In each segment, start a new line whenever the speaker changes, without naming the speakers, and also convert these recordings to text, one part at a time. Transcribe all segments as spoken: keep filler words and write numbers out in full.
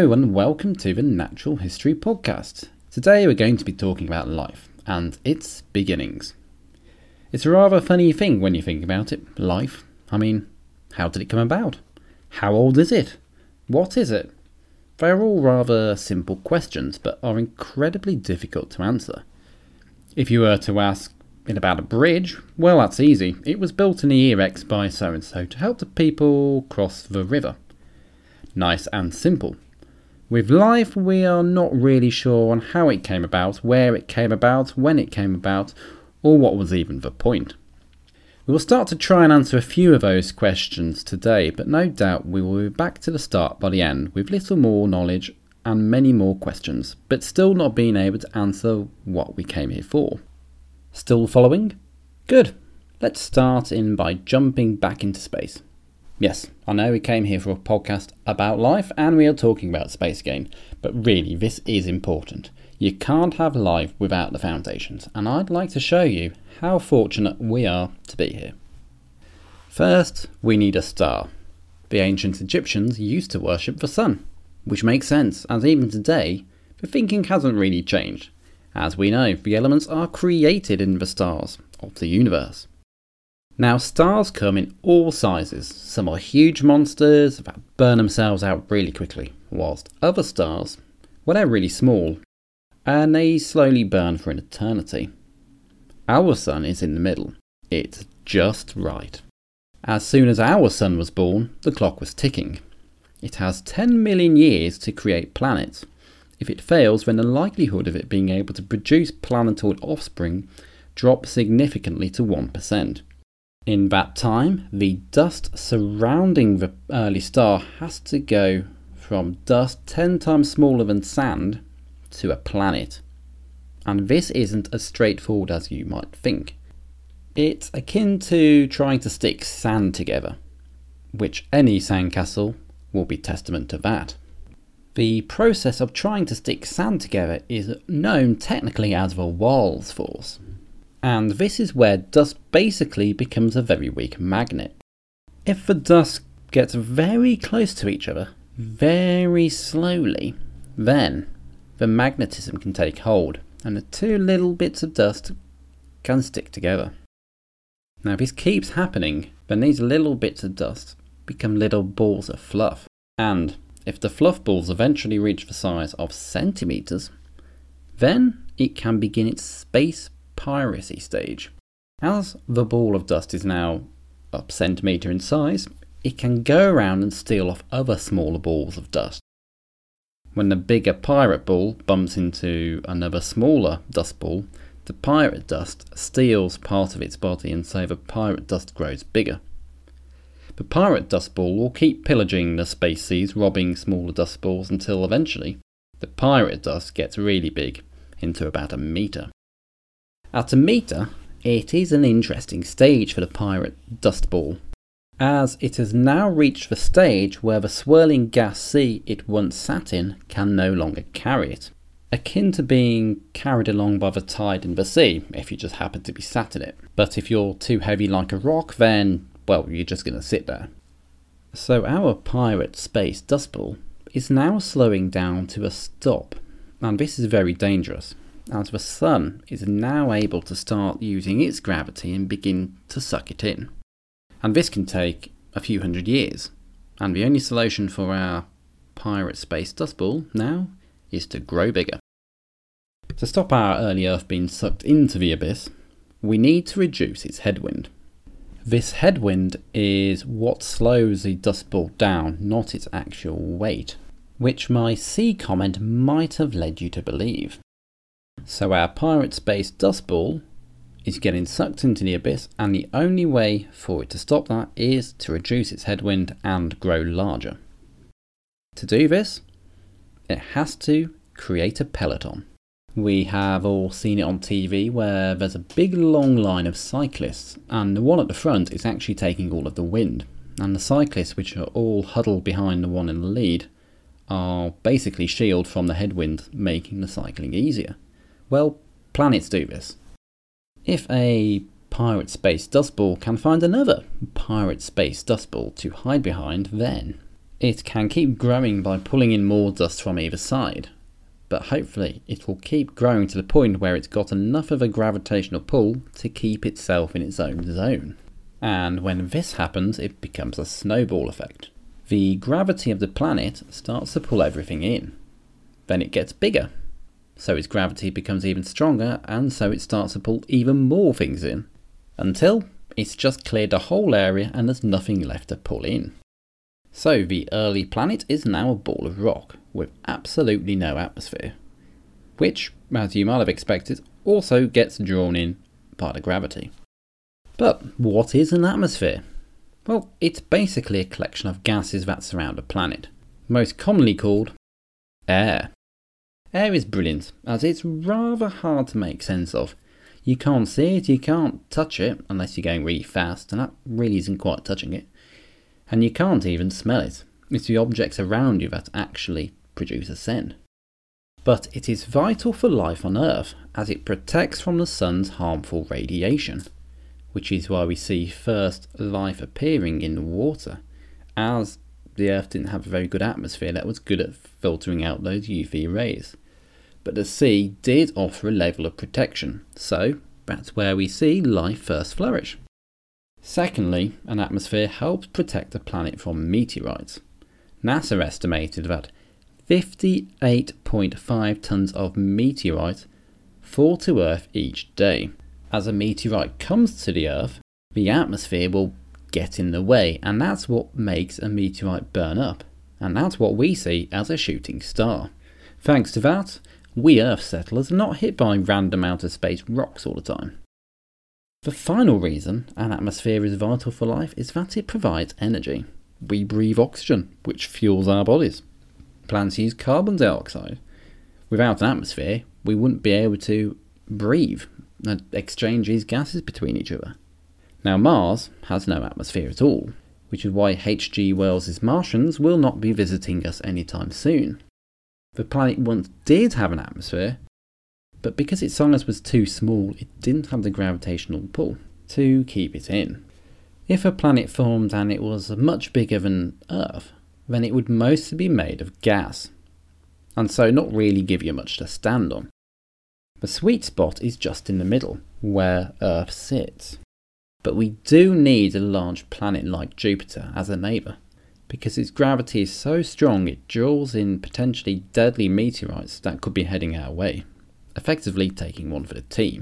Hello and welcome to the Natural History Podcast. Today we're going to be talking about life and its beginnings. It's a rather funny thing when you think about it, life. I mean, how did it come about? How old is it? What is it? They're all rather simple questions but are incredibly difficult to answer. If you were to ask it about a bridge, well, that's easy. It was built in the year X by so-and-so to help the people cross the river. Nice and simple. With life, we are not really sure on how it came about, where it came about, when it came about, or what was even the point. We will start to try and answer a few of those questions today, but no doubt we will be back to the start by the end with little more knowledge and many more questions, but still not being able to answer what we came here for. Still following? Good. Let's start in by jumping back into space. Yes, I know we came here for a podcast about life and we are talking about space again, but really this is important. You can't have life without the foundations, and I'd like to show you how fortunate we are to be here. First, we need a star. The ancient Egyptians used to worship the sun, which makes sense, as even today, the thinking hasn't really changed. As we know, the elements are created in the stars of the universe. Now, stars come in all sizes. Some are huge monsters that burn themselves out really quickly, whilst other stars, well, they're really small, and they slowly burn for an eternity. Our sun is in the middle. It's just right. As soon as our sun was born, the clock was ticking. It has ten million years to create planets. If it fails, then the likelihood of it being able to produce planetoid offspring drops significantly to one percent. In that time, the dust surrounding the early star has to go from dust ten times smaller than sand to a planet. And this isn't as straightforward as you might think. It's akin to trying to stick sand together, which any sandcastle will be testament to that. The process of trying to stick sand together is known technically as the Wahl's force. And this is where dust basically becomes a very weak magnet. If the dust gets very close to each other, very slowly, then the magnetism can take hold and the two little bits of dust can stick together. Now if this keeps happening, then these little bits of dust become little balls of fluff. And if the fluff balls eventually reach the size of centimetres, then it can begin its space piracy stage. As the ball of dust is now a centimetre in size, it can go around and steal off other smaller balls of dust. When the bigger pirate ball bumps into another smaller dust ball, the pirate dust steals part of its body and so the pirate dust grows bigger. The pirate dust ball will keep pillaging the space seas, robbing smaller dust balls until eventually the pirate dust gets really big, into about a metre. At a metre, it is an interesting stage for the pirate dust ball, as it has now reached the stage where the swirling gas sea it once sat in can no longer carry it, akin to being carried along by the tide in the sea if you just happen to be sat in it. But if you're too heavy like a rock, then, well, you're just going to sit there. So our pirate space dust ball is now slowing down to a stop, and this is very dangerous, as the sun is now able to start using its gravity and begin to suck it in. And this can take a few hundred years, and the only solution for our pirate space dust ball now is to grow bigger. To stop our early Earth being sucked into the abyss, we need to reduce its headwind. This headwind is what slows the dust ball down, not its actual weight, which my C comment might have led you to believe. So our pirate space dust ball is getting sucked into the abyss, and the only way for it to stop that is to reduce its headwind and grow larger. To do this, it has to create a peloton. We have all seen it on T V where there's a big long line of cyclists, and the one at the front is actually taking all of the wind, and the cyclists, which are all huddled behind the one in the lead, are basically shielded from the headwind, making the cycling easier. Well, planets do this. If a pirate space dust ball can find another pirate space dust ball to hide behind, then It can keep growing by pulling in more dust from either side, but hopefully it will keep growing to the point where it's got enough of a gravitational pull to keep itself in its own zone. And when this happens, it becomes a snowball effect. The gravity of the planet starts to pull everything in. Then it gets bigger, so its gravity becomes even stronger, and so it starts to pull even more things in, until it's just cleared the whole area and there's nothing left to pull in. So the early planet is now a ball of rock with absolutely no atmosphere, which, as you might have expected, also gets drawn in by the gravity. But what is an atmosphere? Well, it's basically a collection of gases that surround a planet, most commonly called air. Air is brilliant, as it's rather hard to make sense of. You can't see it, you can't touch it, unless you're going really fast, and that really isn't quite touching it. And you can't even smell it. It's the objects around you that actually produce a scent. But it is vital for life on Earth, as it protects from the sun's harmful radiation, which is why we see first life appearing in the water, as the Earth didn't have a very good atmosphere that was good at filtering out those U V rays. But the sea did offer a level of protection, so that's where we see life first flourish. Secondly, an atmosphere helps protect the planet from meteorites. NASA estimated that fifty-eight point five tons of meteorites fall to Earth each day. As a meteorite comes to the Earth, the atmosphere will get in the way, and that's what makes a meteorite burn up. And that's what we see as a shooting star. Thanks to that, we Earth settlers are not hit by random outer space rocks all the time. The final reason an atmosphere is vital for life is that it provides energy. We breathe oxygen, which fuels our bodies. Plants use carbon dioxide. Without an atmosphere, we wouldn't be able to breathe and exchange these gases between each other. Now, Mars has no atmosphere at all, which is why H G Wells' Martians will not be visiting us anytime soon. The planet once did have an atmosphere, but because its size was too small, it didn't have the gravitational pull to keep it in. If a planet formed and it was much bigger than Earth, then it would mostly be made of gas, and so not really give you much to stand on. The sweet spot is just in the middle, where Earth sits. But we do need a large planet like Jupiter as a neighbour, because its gravity is so strong it draws in potentially deadly meteorites that could be heading our way, effectively taking one for the team.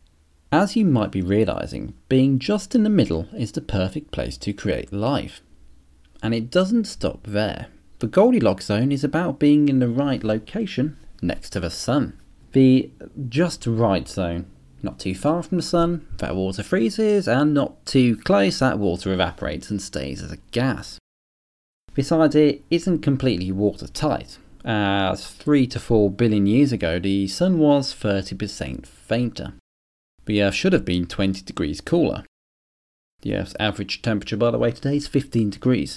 As you might be realising, being just in the middle is the perfect place to create life. And it doesn't stop there. The Goldilocks zone is about being in the right location next to the sun. The just right zone, not too far from the sun, that water freezes, and not too close, that water evaporates and stays as a gas. This idea isn't completely watertight, as three to four billion years ago the sun was thirty percent fainter. The Earth should have been twenty degrees cooler. The Earth's average temperature, by the way, today is fifteen degrees.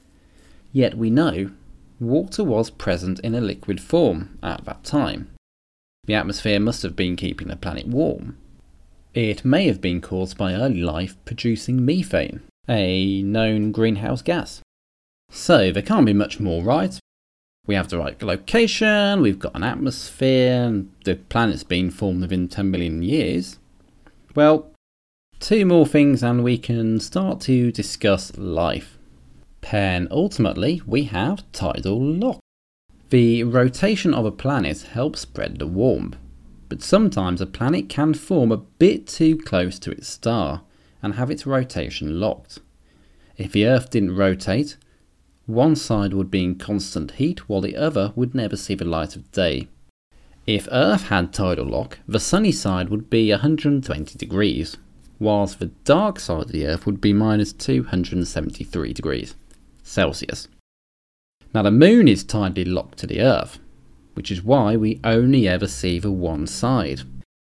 Yet we know water was present in a liquid form at that time. The atmosphere must have been keeping the planet warm. It may have been caused by early life producing methane, a known greenhouse gas. So there can't be much more right. We have the right location, we've got an atmosphere, and the planet's been formed within ten million years. Well, two more things and we can start to discuss life. Penultimately, we have tidal lock. The rotation of a planet helps spread the warmth, but sometimes a planet can form a bit too close to its star and have its rotation locked. If the Earth didn't rotate, one side would be in constant heat while the other would never see the light of day. If Earth had tidal lock, the sunny side would be one hundred twenty degrees, whilst the dark side of the Earth would be minus two hundred seventy-three degrees Celsius. Now the moon is tidally locked to the Earth, which is why we only ever see the one side.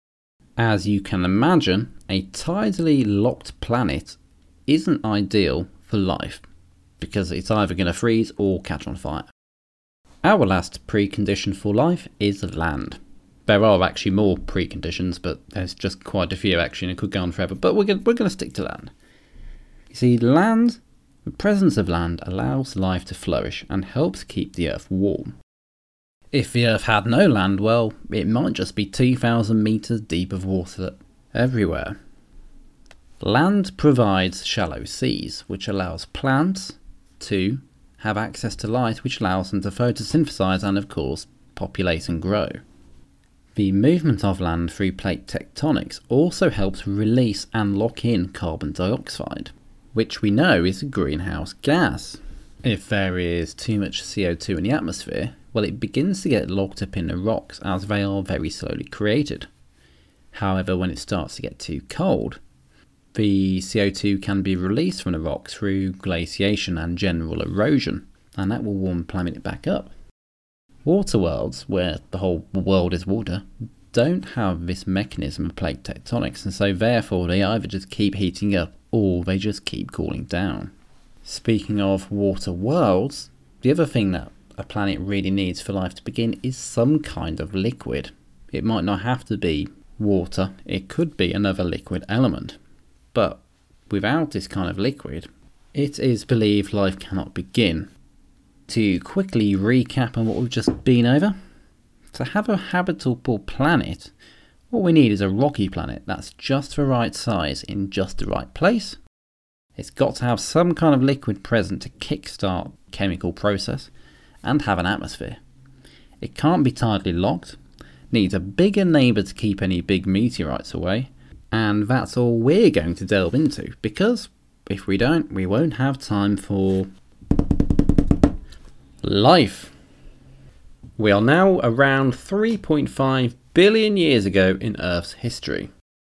As you can imagine, a tidally locked planet isn't ideal for life, because it's either going to freeze or catch on fire. Our last precondition for life is land. There are actually more preconditions, but there's just quite a few actually, and it could go on forever, but we're going, we're going to stick to land. You see, land The presence of land allows life to flourish and helps keep the Earth warm. If the Earth had no land, well, it might just be two thousand metres deep of water everywhere. Land provides shallow seas, which allows plants to have access to light, which allows them to photosynthesize and, of course, populate and grow. The movement of land through plate tectonics also helps release and lock in carbon dioxide, which we know is a greenhouse gas. If there is too much C O two in the atmosphere, well, it begins to get locked up in the rocks as they are very slowly created. However, when it starts to get too cold, the C O two can be released from the rocks through glaciation and general erosion, and that will warm the planet back up. Water worlds, where the whole world is water, don't have this mechanism of plate tectonics, and so therefore they either just keep heating up or they just keep cooling down. Speaking of water worlds, the other thing that a planet really needs for life to begin is some kind of liquid. It might not have to be water, it could be another liquid element. But without this kind of liquid, it is believed life cannot begin. To quickly recap on what we've just been over, to have a habitable planet, what we need is a rocky planet that's just the right size in just the right place. It's got to have some kind of liquid present to kickstart chemical process and have an atmosphere. It can't be tightly locked, needs a bigger neighbour to keep any big meteorites away, and that's all we're going to delve into, because if we don't, we won't have time for life. We are now around three point five billion years ago in Earth's history.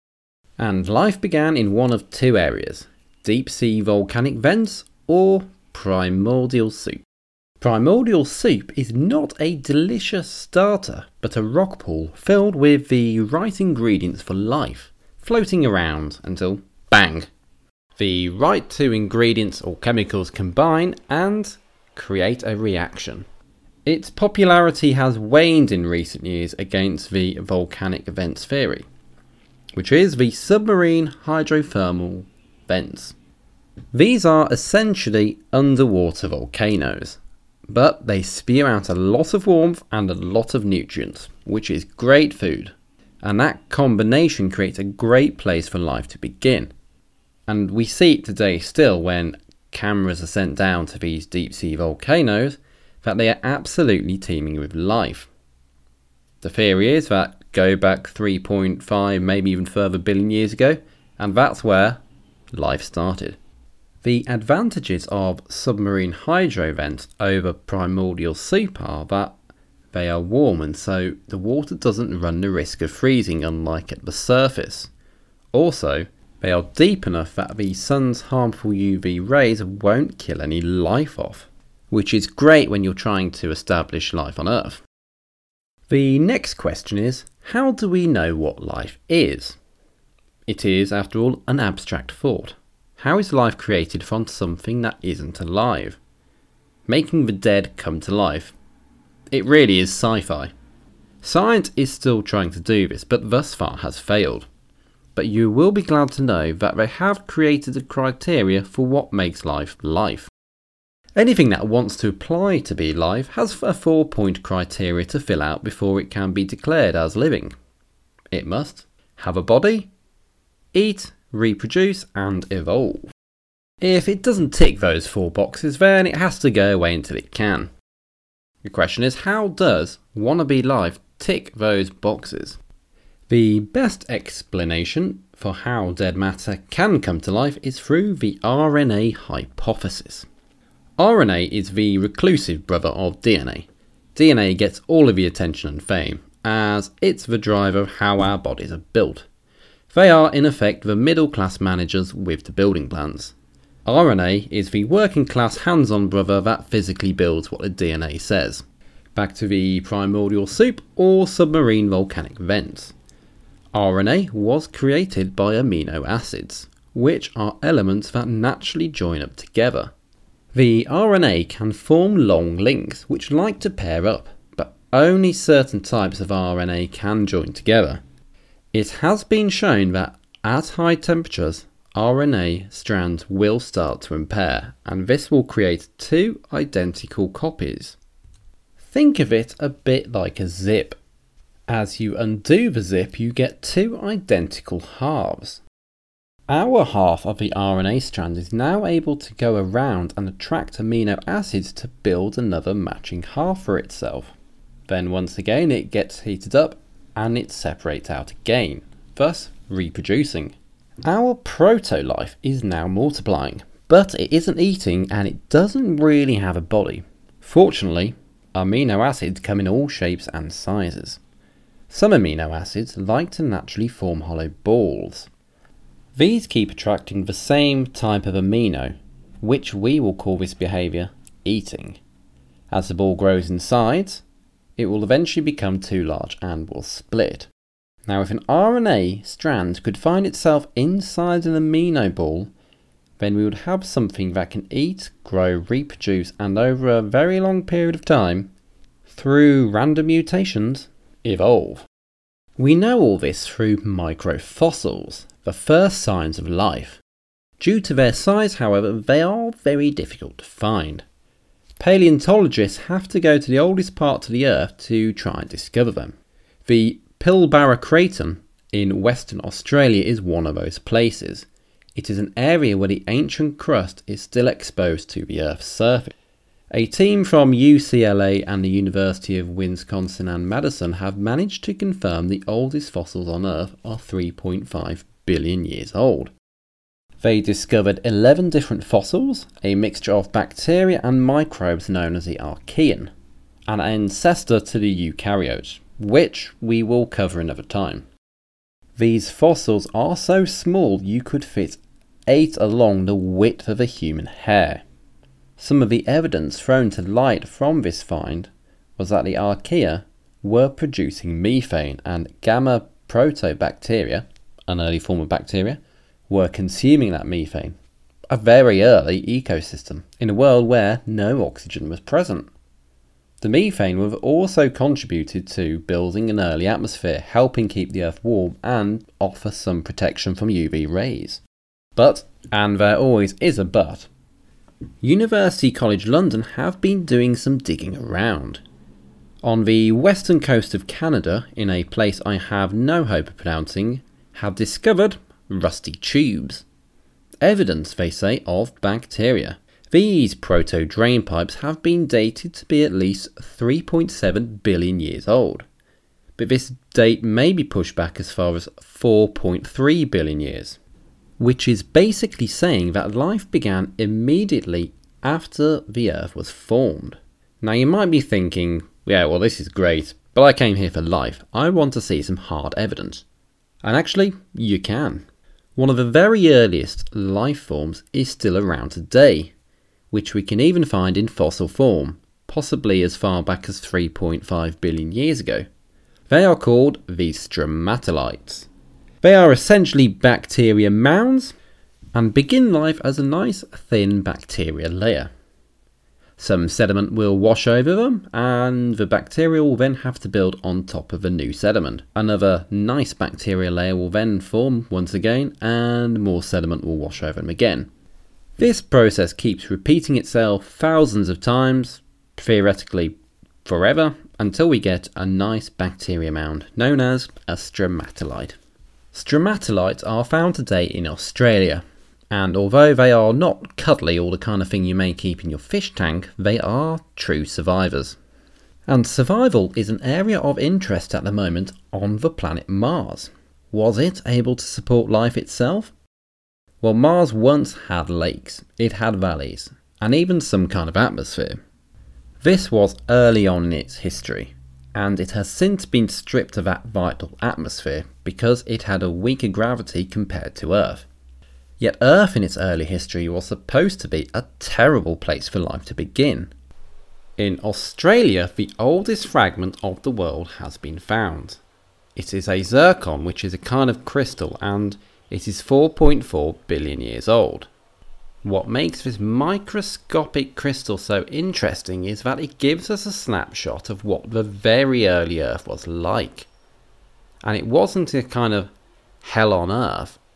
And life began in one of two areas, deep sea volcanic vents or primordial soup. Primordial soup is not a delicious starter, but a rock pool filled with the right ingredients for life, floating around until bang! The right two ingredients or chemicals combine and create a reaction. Its popularity has waned in recent years against the volcanic vents theory, which is the submarine hydrothermal vents. These are essentially underwater volcanoes, but they spew out a lot of warmth and a lot of nutrients, which is great food. And that combination creates a great place for life to begin. And we see it today still when cameras are sent down to these deep sea volcanoes that they are absolutely teeming with life. The theory is that go back three point five, maybe even further billion years ago, and that's where life started. The advantages of submarine hydro vents over primordial soup are that they are warm and so the water doesn't run the risk of freezing, unlike at the surface. Also, they are deep enough that the sun's harmful U V rays won't kill any life off, which is great when you're trying to establish life on Earth. The next question is, how do we know what life is? It is, after all, an abstract thought. How is life created from something that isn't alive? Making the dead come to life. It really is sci-fi. Science is still trying to do this, but thus far has failed. But you will be glad to know that they have created a criteria for what makes life life. Anything that wants to apply to be life has a four-point criteria to fill out before it can be declared as living. It must have a body, eat, reproduce, and evolve. If it doesn't tick those four boxes, then it has to go away until it can. The question is, how does wannabe life tick those boxes? The best explanation for how dead matter can come to life is through the R N A hypothesis. R N A is the reclusive brother of D N A. D N A gets all of the attention and fame, as it's the driver of how our bodies are built. They are, in effect, the middle-class managers with the building plans. R N A is the working-class hands-on brother that physically builds what the D N A says. Back to the primordial soup or submarine volcanic vents. R N A was created by amino acids, which are elements that naturally join up together. The R N A can form long links which like to pair up, but only certain types of R N A can join together. It has been shown that at high temperatures, R N A strands will start to impair, and this will create two identical copies. Think of it a bit like a zip. As you undo the zip, you get two identical halves. Our half of the R N A strand is now able to go around and attract amino acids to build another matching half for itself. Then once again it gets heated up and it separates out again, thus reproducing. Our proto-life is now multiplying, but it isn't eating and it doesn't really have a body. Fortunately, amino acids come in all shapes and sizes. Some amino acids like to naturally form hollow balls. These keep attracting the same type of amino, which we will call this behaviour eating. As the ball grows in size, it will eventually become too large and will split. Now if an R N A strand could find itself inside an amino ball, then we would have something that can eat, grow, reproduce, and over a very long period of time, through random mutations, evolve. We know all this through microfossils, the first signs of life. Due to their size, however, they are very difficult to find. Paleontologists have to go to the oldest parts of the Earth to try and discover them. The Pilbara Craton in Western Australia is one of those places. It is an area where the ancient crust is still exposed to the Earth's surface. A team from U C L A and the University of Wisconsin and Madison have managed to confirm the oldest fossils on Earth are three point five billion years old. They discovered eleven different fossils, a mixture of bacteria and microbes known as the archaean, an ancestor to the eukaryotes, which we will cover another time. These fossils are so small you could fit eight along the width of a human hair. Some of the evidence thrown to light from this find was that the archaea were producing methane and gamma protobacteria, an early form of bacteria, were consuming that methane. A very early ecosystem in a world where no oxygen was present. The methane would have also contributed to building an early atmosphere, helping keep the Earth warm and offer some protection from U V rays. But, and there always is a but, University College London have been doing some digging around. On the western coast of Canada, in a place I have no hope of pronouncing, have discovered rusty tubes. Evidence, they say, of bacteria. These proto-drain pipes have been dated to be at least three point seven billion years old, but this date may be pushed back as far as four point three billion years, which is basically saying that life began immediately after the Earth was formed. Now you might be thinking, yeah, well this is great, but I came here for life. I want to see some hard evidence. And actually, you can. One of the very earliest life forms is still around today, which we can even find in fossil form, possibly as far back as three point five billion years ago. They are called the stromatolites. They are essentially bacteria mounds and begin life as a nice thin bacteria layer. Some sediment will wash over them and the bacteria will then have to build on top of a new sediment. Another nice bacteria layer will then form once again and more sediment will wash over them again. This process keeps repeating itself thousands of times, theoretically forever, until we get a nice bacteria mound known as a stromatolite. Stromatolites are found today in Australia, and although they are not cuddly or the kind of thing you may keep in your fish tank, they are true survivors. And survival is an area of interest at the moment on the planet Mars. Was it able to support life itself? Well, Mars once had lakes, it had valleys, and even some kind of atmosphere. This was early on in its history, and it has since been stripped of that vital atmosphere because it had a weaker gravity compared to Earth. Yet Earth in its early history was supposed to be a terrible place for life to begin. In Australia, the oldest fragment of the world has been found. It is a zircon, which is a kind of crystal, and it is four point four billion years old. What makes this microscopic crystal so interesting is that it gives us a snapshot of what the very early Earth was like. And it wasn't a kind of hell on Earth.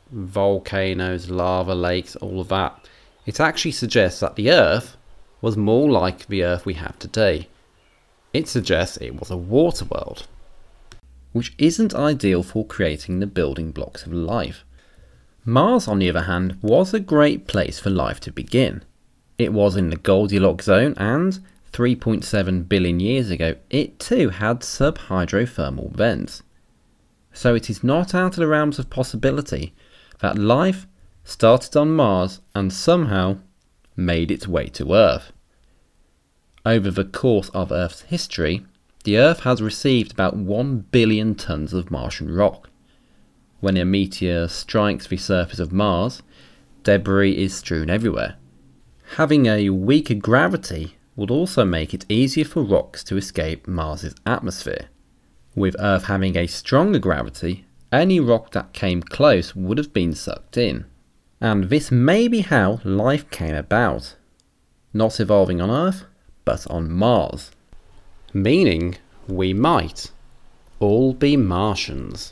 volcanoes, lava lakes, all of that. It actually suggests that the Earth was more like the Earth we have today. It suggests it was a water world, which isn't ideal for creating the building blocks of life. Mars, on the other hand, was a great place for life to begin. It was in the Goldilocks zone, and three point seven billion years ago, it too had subhydrothermal vents. So it is not out of the realms of possibility that life started on Mars and somehow made its way to Earth. Over the course of Earth's history, the Earth has received about one billion tons of Martian rock. When a meteor strikes the surface of Mars, debris is strewn everywhere. Having a weaker gravity would also make it easier for rocks to escape Mars's atmosphere. With Earth having a stronger gravity, any rock that came close would have been sucked in. And this may be how life came about. Not evolving on Earth, but on Mars. Meaning we might all be Martians.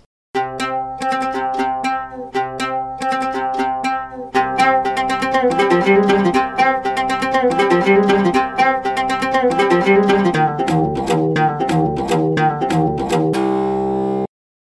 Thank you.